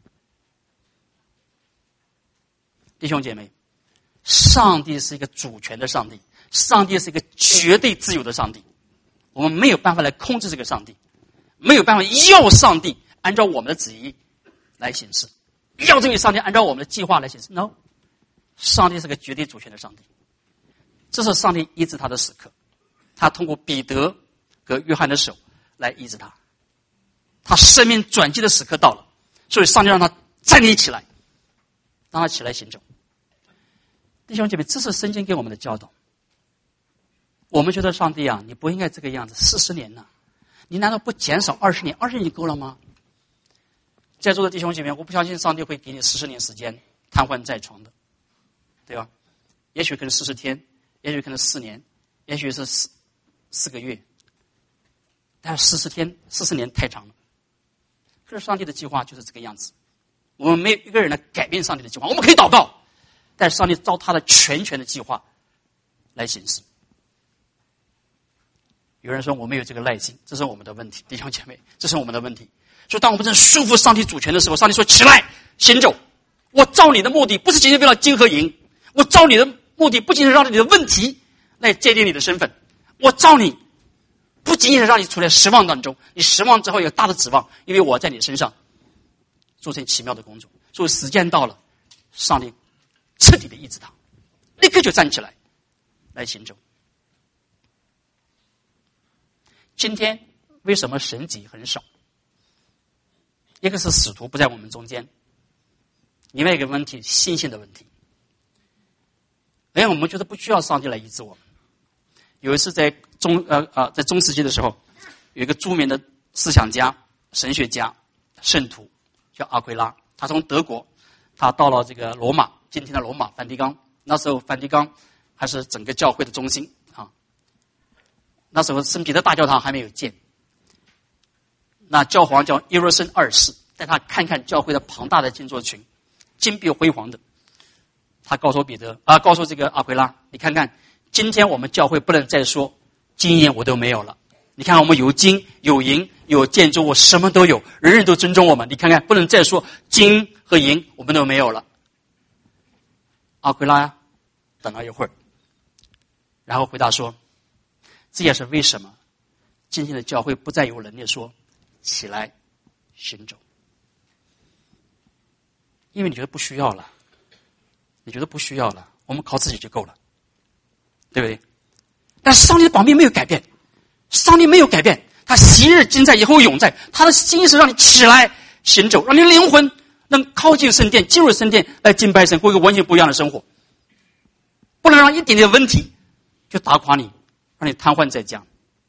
弟兄姐妹，上帝是一个主权的上帝，上帝是一个绝对自由的上帝，我们没有办法来控制这个上帝，没有办法要上帝按照我们的旨意来行事，要这位上帝按照我们的计划来行事。 No， 上帝是个绝对主权的上帝。这是上帝医治他的时刻，他通过彼得和约翰的手来医治他，他生命转机的时刻到了，所以上帝让他站立起来，让他起来行走。弟兄姐妹，这是圣经给我们的教导。我们觉得上帝啊，你不应该这个样子，四十年呢，你难道不减少二十年？二十年够了吗？在座的弟兄姐妹，我不相信上帝会给你四十年时间瘫痪在床的，对吧？也许可能四十天，也许可能四年，也许是四四个月，但是四十天、四十年太长了。可是上帝的计划就是这个样子，我们没有一个人来改变上帝的计划。我们可以祷告，但是上帝照他的全权的计划来行事。有人说我没有这个耐心，这是我们的问题，弟兄姐妹，这是我们的问题。所以当我们正束缚上帝主权的时候，上帝说起来行走，我照你的目的不是仅仅为了金和银，我照你的目的不仅是让你的问题来界定你的身份，我照你不仅仅是让你处在失望当中，你失望之后有大的指望，因为我在你身上做成奇妙的工作。所以时间到了，上帝彻底的医治他，立刻就站起来来行走。今天为什么神迹很少？一个是使徒不在我们中间，另外一个问题信心的问题。哎，我们觉得不需要上帝来医治我们。有一次在中呃呃在中世纪的时候，有一个著名的思想家、神学家、圣徒叫阿奎拉，他从德国，他到了这个罗马，今天的罗马梵蒂冈。那时候梵蒂冈还是整个教会的中心啊。那时候圣彼得大教堂还没有建，那教皇叫耶热森二世，带他看看教会的庞大的建筑群，金碧辉煌的。他告诉彼得啊，告诉这个阿奎拉，你看看，今天我们教会不能再说金银我都没有了。你看我们有金有银有建筑物，什么都有，人人都尊重我们。你看看，不能再说金和银我们都没有了。阿奎拉等了一会儿，然后回答说，这也是为什么今天的教会不再有能力说起来行走，因为你觉得不需要了，你觉得不需要了，我们靠自己就够了，对不对？但是上帝的保密没有改变，上帝没有改变，他昔日今在以后永在，他的心是让你起来行走，让你灵魂能靠近圣殿，进入圣殿来敬拜神，过一个完全不一样的生活，不能让一点点问题就打垮你，让你瘫痪在家。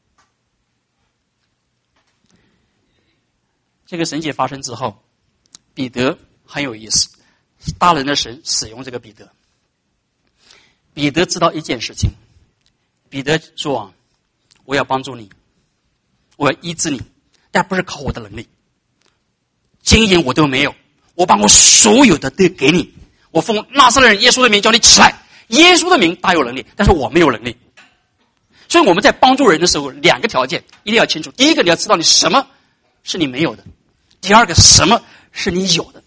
这个神迹发生之后，彼得很有意思，大人的神使用这个彼得。彼得知道一件事情，彼得说啊，我要帮助你，我要医治你，但不是靠我的能力，金银我都没有，我把我所有的都给你，我奉拿撒勒人耶稣的名叫你起来，耶稣的名大有能力，但是我没有能力。所以我们在帮助人的时候，两个条件一定要清楚。第一个，你要知道你什么是你没有的；第二个，什么是你有的。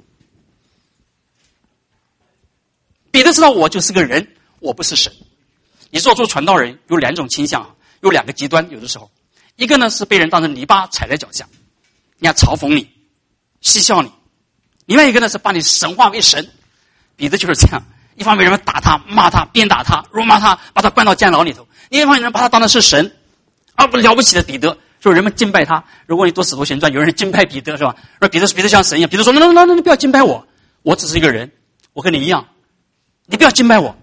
彼得知道我就是个人，我不是神。你做做传道人有两种倾向，有两个极端，有的时候一个呢是被人当成泥巴踩在脚下，人家嘲讽你嬉笑你；另外一个呢是把你神化为神。彼得就是这样，一方面人们打他骂他鞭打他辱骂他，把他关到监牢里头；另一方面人把他当的是神，啊，不了不起的彼得，说人们敬拜他。如果你读使徒行传，有人敬拜彼得是吧？说彼得彼得像神一样，彼得说那那那你不要敬拜我，我只是一个人，我跟你一样，你不要敬拜我。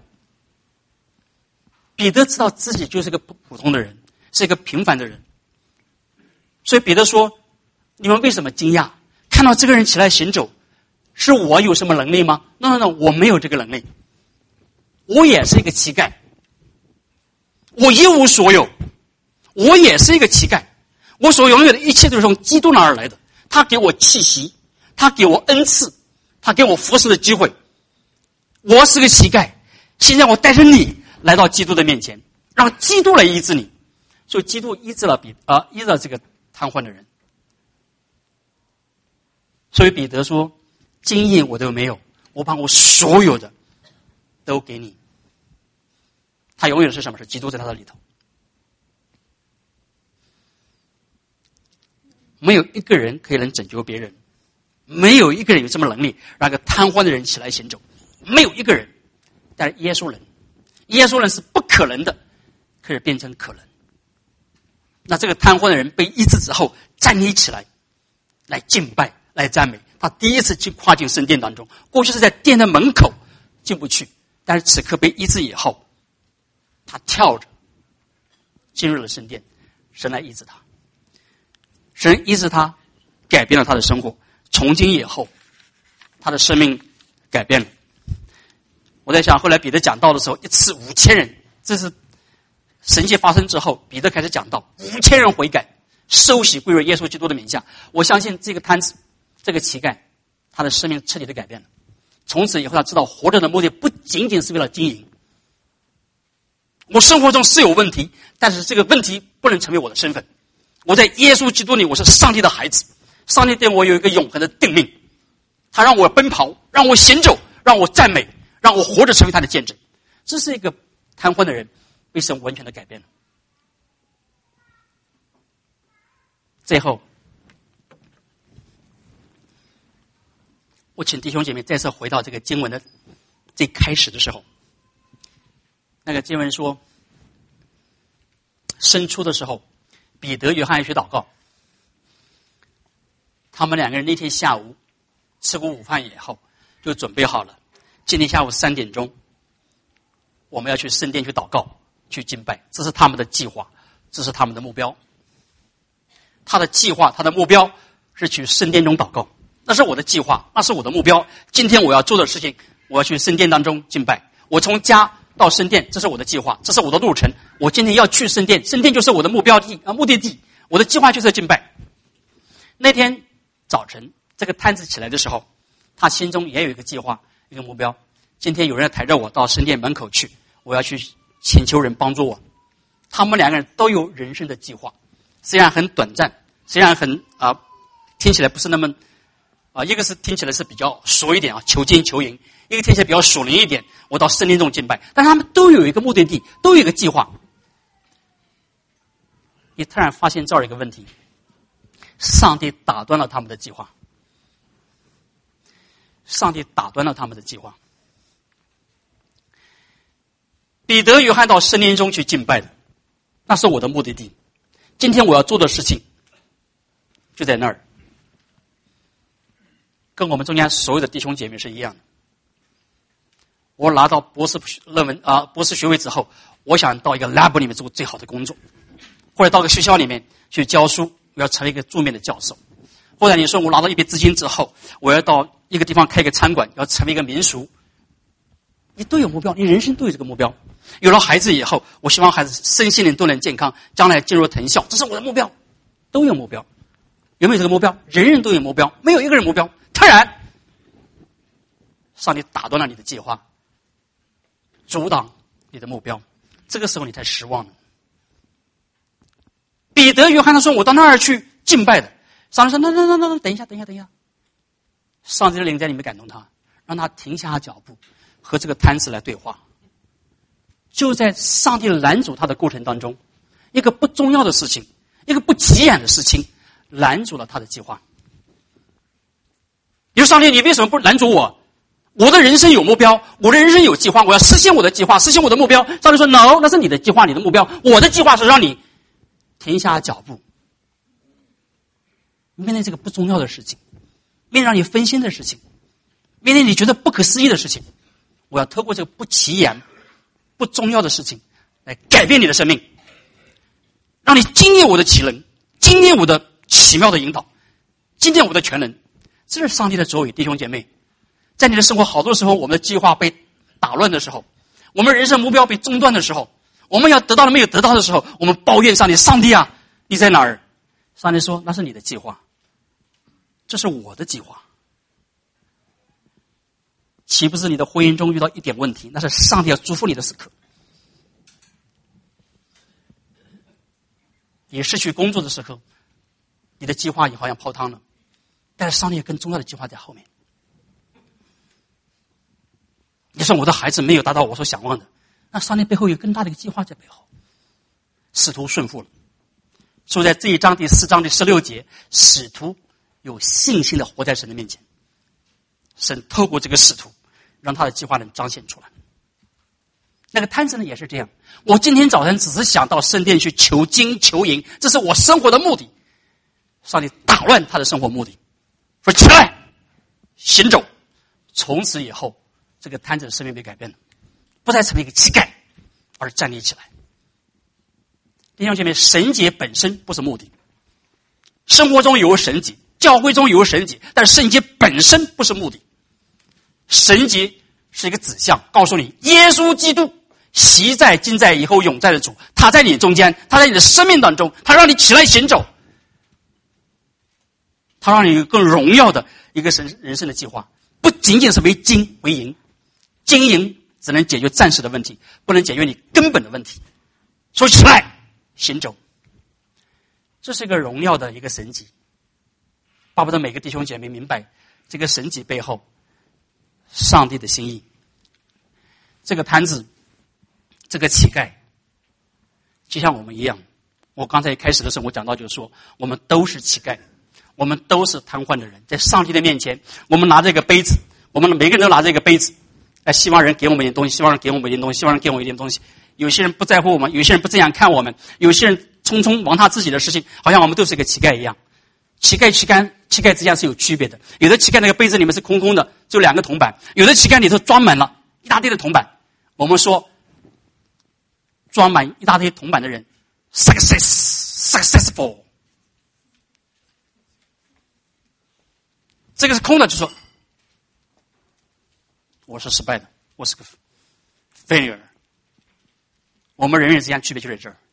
彼得知道自己就是个普通的人，是一个平凡的人，所以彼得说你们为什么惊讶？看到这个人起来行走，是我有什么能力吗 ？no no no， 我没有这个能力。我也是一个乞丐，我一无所有，我也是一个乞丐。我所拥有的一切都是从基督那儿来的，他给我气息，他给我恩赐，他给我服侍的机会。我是个乞丐，现在我带着你来到基督的面前，让基督来医治你。所以基督医治了彼啊、呃，医治了这个瘫痪的人。所以彼得说：“今夜我都没有，我把我所有的都给你。”他永远是什么？是基督在他的里头。没有一个人可以能拯救别人，没有一个人有这么能力让一个瘫痪的人起来行走，没有一个人。但是耶稣人，耶稣人是不可能的，可以变成可能。那这个瘫痪的人被医治之后，站立起来，来敬拜，来赞美。他第一次去跨进圣殿当中，过去是在殿的门口进不去，但是此刻被医治以后，他跳着进入了圣殿，神来医治他。神医治他，改变了他的生活。从今以后，他的生命改变了。我在想，后来彼得讲道的时候，一次五千人，这是神迹发生之后，彼得开始讲道，五千人悔改，受洗归入耶稣基督的名下。我相信这个摊子，这个乞丐，他的生命彻底的改变了。从此以后，他知道活着的目的不仅仅是为了经营。我生活中是有问题，但是这个问题不能成为我的身份。我在耶稣基督里，我是上帝的孩子。上帝对我有一个永恒的定命，他让我奔跑，让我行走，让我赞美，让我活着成为他的见证。这是一个瘫痪的人被神完全的改变了。最后，我请弟兄姐妹再次回到这个经文的最开始的时候。那个经文说，生出的时候，彼得、约翰去祷告。他们两个人那天下午吃过午饭以后，就准备好了。今天下午三点钟，我们要去圣殿去祷告、去敬拜，这是他们的计划，这是他们的目标。他的计划，他的目标是去圣殿中祷告，那是我的计划，那是我的目标。今天我要做的事情，我要去圣殿当中敬拜。我从家到圣殿，这是我的计划，这是我的路程。我今天要去圣殿，圣殿就是我的目标地啊，目的地。我的计划就是敬拜。那天早晨，这个摊子起来的时候，他心中也有一个计划，一个目标。今天有人要抬着我到圣殿门口去，我要去请求人帮助我。他们两个人都有人生的计划，虽然很短暂，虽然很啊、呃，听起来不是那么啊、呃，一个是听起来是比较俗一点啊，求金求银；一个听起来比较属灵一点，我到圣殿中敬拜。但他们都有一个目的地，都有一个计划。你突然发现这儿有一个问题，上帝打断了他们的计划。上帝打断了他们的计划。彼得、约翰到圣殿中去敬拜的，那是我的目的地。今天我要做的事情就在那儿，跟我们中间所有的弟兄姐妹是一样的。我拿到博士论文啊、呃，博士学位之后，我想到一个 lab 里面做最好的工作，或者到个学校里面去教书，我要成为一个著名的教授。或者你说我拿到一笔资金之后，我要到一个地方开一个餐馆，要成为一个民俗。你都有目标，你人生都有这个目标。有了孩子以后，我希望孩子身心灵都能健康，将来进入藤校，这是我的目标。都有目标，有没有这个目标？人人都有目标，没有一个人目标。突然，上帝打断了你的计划，阻挡你的目标，这个时候你才失望了。彼得、约翰他说：“我到那儿去敬拜的。”上帝说：“那那那那，等一下，等一下，等一下。”上帝的灵在里面感动他，让他停下脚步，和这个摊子来对话。就在上帝拦阻他的过程当中，一个不重要的事情，一个不起眼的事情，拦阻了他的计划。你说上帝，你为什么不拦阻我？我的人生有目标，我的人生有计划，我要实现我的计划，实现我的目标。上帝说 ：“No， 那是你的计划，你的目标。我的计划是让你停下脚步，面对这个不重要的事情，面对让你分心的事情，面对你觉得不可思议的事情，我要透过这个不起眼、不重要的事情来改变你的生命，让你经历我的奇能，经历我的奇妙的引导， 今天我的全能，这是上帝的作为。弟兄姐妹，在你的生活好多时候，我们的计划被打乱的时候，我们人生目标被中断的时候，我们要得到的没有得到的时候，我们抱怨上帝，上帝啊，你在哪儿？上帝说，那是你的计划，这是我的计划。岂不是你的婚姻中遇到一点问题，那是上帝要祝福你的时刻。你失去工作的时候，你的计划也好像泡汤了，但是上帝有更重要的计划在后面。你说我的孩子没有达到我所想望的，那上帝背后有更大的一个计划在背后。使徒顺服了，所以在这一章第四章第十六节，使徒有信心的活在神的面前，神透过这个使徒让他的计划能彰显出来。那个摊子呢也是这样，我今天早晨只是想到圣殿去求金求银，这是我生活的目的。上帝打乱他的生活目的，说起来行走。从此以后，这个摊子的生命被改变了，不再成为一个乞丐，而站立起来。弟兄姐妹，神迹本身不是目的，生活中有神迹，教会中有神迹，但神迹本身不是目的。神迹是一个指向，告诉你耶稣基督昔在今在以后永在的主，他在你中间，他在你的生命当中，他让你起来行走，他让你有更荣耀的一个神人生的计划，不仅仅是为金为银，金银只能解决暂时的问题，不能解决你根本的问题。所以起来行走，这是一个荣耀的一个神迹。巴不得每个弟兄姐妹明白这个神迹背后上帝的心意。这个摊子，这个乞丐，就像我们一样。我刚才一开始的时候我讲到，就是说我们都是乞丐，我们都是瘫痪的人，在上帝的面前，我们拿着一个杯子，我们每个人都拿着一个杯子，哎，希望人给我们一点东西，希望人给我们一点东西，希望人给我们一点东西。有些人不在乎我们，有些人不这样看我们，有些人匆匆忙他自己的事情，好像我们都是一个乞丐一样。乞丐乞丐乞丐之间是有区别的，有的乞丐那个杯子里面是空空的，只有两个铜板，有的乞丐里头装满了一大堆的铜板。我们说装满一大堆铜板的人 success successful， 这个是空的，就说我是失败的，我是个 failure。 我们人与人之间区别就在这儿。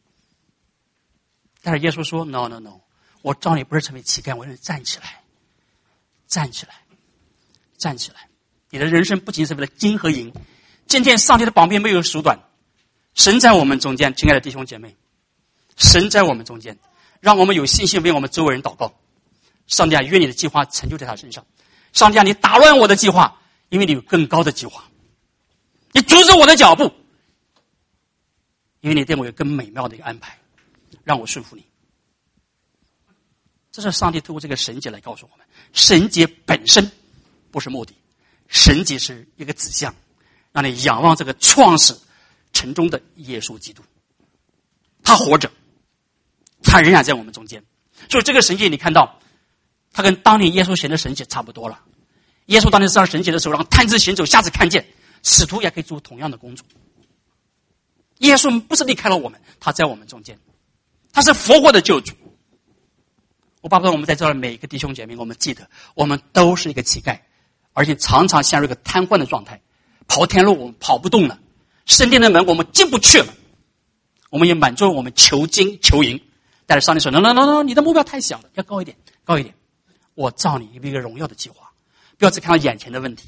但是耶稣说 no no no， 我召你不是成为乞丐，我让你站起来，站起来，站起来。你的人生不仅是为了金和银，今天上帝的膀臂没有缩短，神在我们中间。亲爱的弟兄姐妹，神在我们中间，让我们有信心为我们周围人祷告。上帝啊，愿你的计划成就在他身上。上帝啊，你打乱我的计划，因为你有更高的计划。你阻止我的脚步，因为你对我有更美妙的一个安排，让我顺服你。这是上帝透过这个神迹来告诉我们，神迹本身不是目的，神迹是一个指向，让你仰望这个创始成终的耶稣基督。他活着，他仍然在我们中间。所以这个神迹你看到，他跟当年耶稣行的神迹差不多了。耶稣当年上神迹的时候，让瘫子行走，瞎子看见，使徒也可以做同样的工作。耶稣不是离开了我们，他在我们中间，他是复活的救主。我巴不得我们在这儿每一个弟兄姐妹，我们记得我们都是一个乞丐，而且常常陷入一个瘫痪的状态，跑天路我们跑不动了，圣殿的门我们进不去了，我们也满足我们求金求银。但是上帝说 no no no no， 你的目标太小了，要高一点高一点，我造你一个荣耀的计划，不要只看到眼前的问题。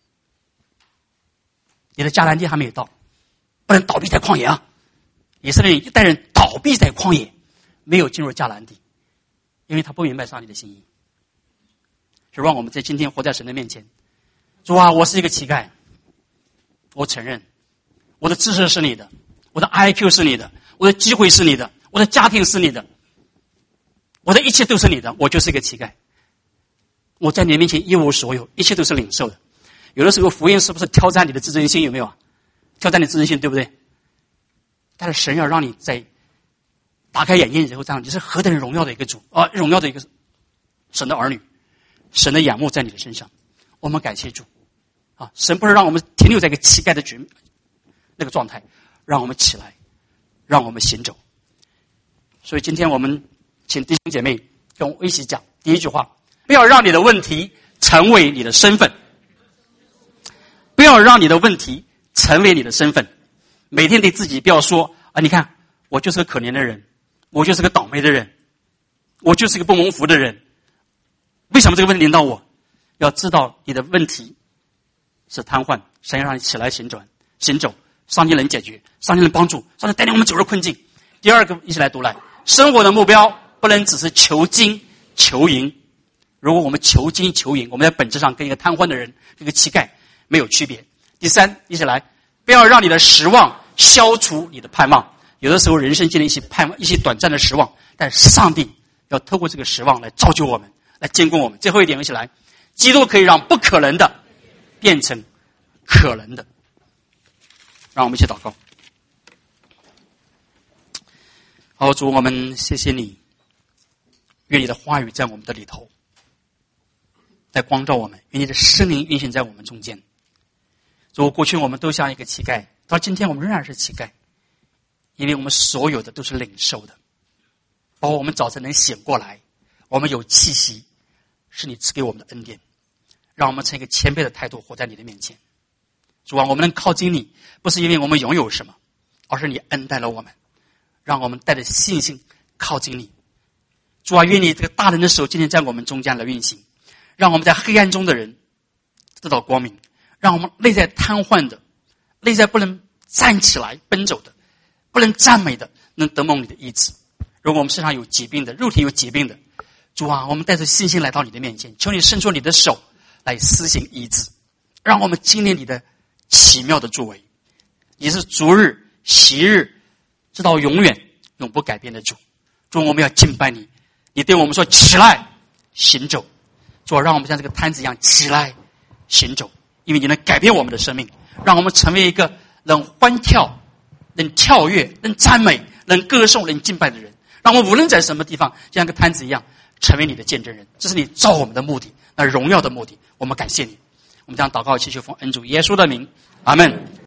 你的迦南地还没有到，不能倒闭在旷野啊！以色列人一代人倒闭在旷野，没有进入迦南地，因为他不明白上帝的心意。是让我们在今天活在神的面前，主啊，我是一个乞丐，我承认我的知识是你的，我的 I Q 是你的，我的机会是你的，我的家庭是你的，我的一切都是你的，我就是一个乞丐。我在你面前一无所有，一切都是领受的。有的时候福音是不是挑战你的自尊心？有没有啊？挑战你自尊心，对不对？但是神要让你在打开眼睛以后，这样你是何等荣耀的一个主啊，荣耀的一个神的儿女，神的仰慕在你的身上。我们感谢主啊！神不是让我们停留在一个乞丐的局那个状态，让我们起来，让我们行走。所以今天我们请弟兄姐妹跟我一起讲第一句话，不要让你的问题成为你的身份。不要让你的问题成为你的身份。每天对自己不要说啊，你看我就是个可怜的人，我就是个倒霉的人，我就是个不蒙福的人。为什么这个问题临到我？要知道你的问题是瘫痪，神要让你起来行转行走，上帝能解决，上帝能帮助，上帝带领我们走入困境。第二个，一起来读来，生活的目标不能只是求金求银。如果我们求金求银，我们在本质上跟一个瘫痪的人，跟一个乞丐没有区别。第三，一起来，不要让你的失望消除你的盼望。有的时候人生经历一些盼望，一些短暂的失望，但上帝要透过这个失望来造就我们，来坚固我们。最后一点，一起来，基督可以让不可能的变成可能的。让我们一起祷告。好，主，我们谢谢你，愿你的话语在我们的里头，在光照我们，愿你的圣灵运行在我们中间。主，过去我们都像一个乞丐，到今天我们仍然是乞丐，因为我们所有的都是领受的，包括我们早晨能醒过来，我们有气息，是你赐给我们的恩典，让我们成一个谦卑的态度活在你的面前。主啊，我们能靠近你，不是因为我们拥有什么，而是你恩待了我们，让我们带着信心靠近你。主啊，愿你这个大能的手今天在我们中间来运行，让我们在黑暗中的人得到光明，让我们内在瘫痪的，内在不能站起来奔走的，不能赞美的，能得蒙你的医治。如果我们身上有疾病的，肉体有疾病的，主啊，我们带着信心来到你的面前，求你伸出你的手来施行医治，让我们经历你的奇妙的作为。你是逐日昔日直到永远永不改变的主。主，我们要敬拜你，你对我们说起来行走。主啊，让我们像这个摊子一样起来行走，因为你能改变我们的生命，让我们成为一个能欢跳能跳跃能赞美能歌颂能敬拜的人，让我们无论在什么地方像个摊子一样成为你的见证人。这是你造我们的目的，那荣耀的目的。我们感谢你，我们将祷告祈求奉恩主耶稣的名，阿们。